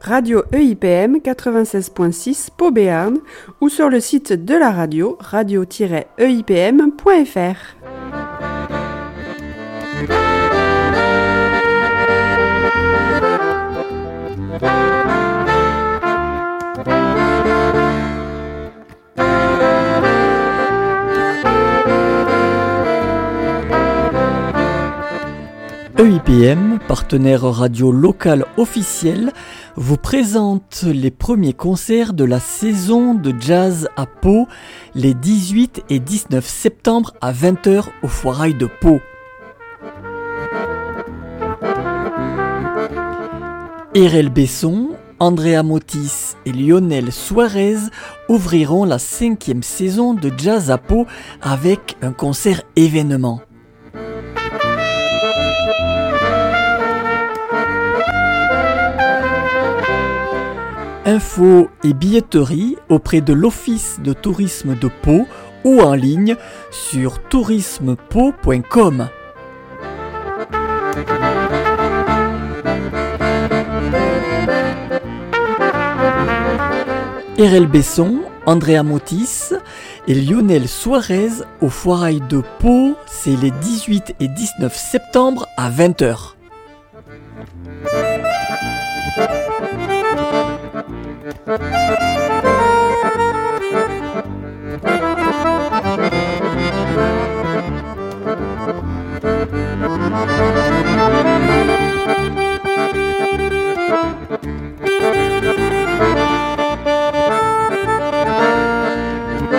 Radio EIPM 96.6 Pau Béarn ou sur le site de la radio, radio-eipm.fr. EIPM, partenaire radio local officiel, vous présente les premiers concerts de la saison de jazz à Pau, les 18 et 19 septembre à 20h au Foirail de Pau. Erel Besson, Andrea Motis et Lionel Suarez ouvriront la 5e saison de jazz à Pau avec un concert événement. Infos et billetterie auprès de l'Office de tourisme de Pau ou en ligne sur tourismepau.com. Erel Besson, Andrea Motis et Lionel Suarez au Foirail de Pau, c'est les 18 et 19 septembre à 20h.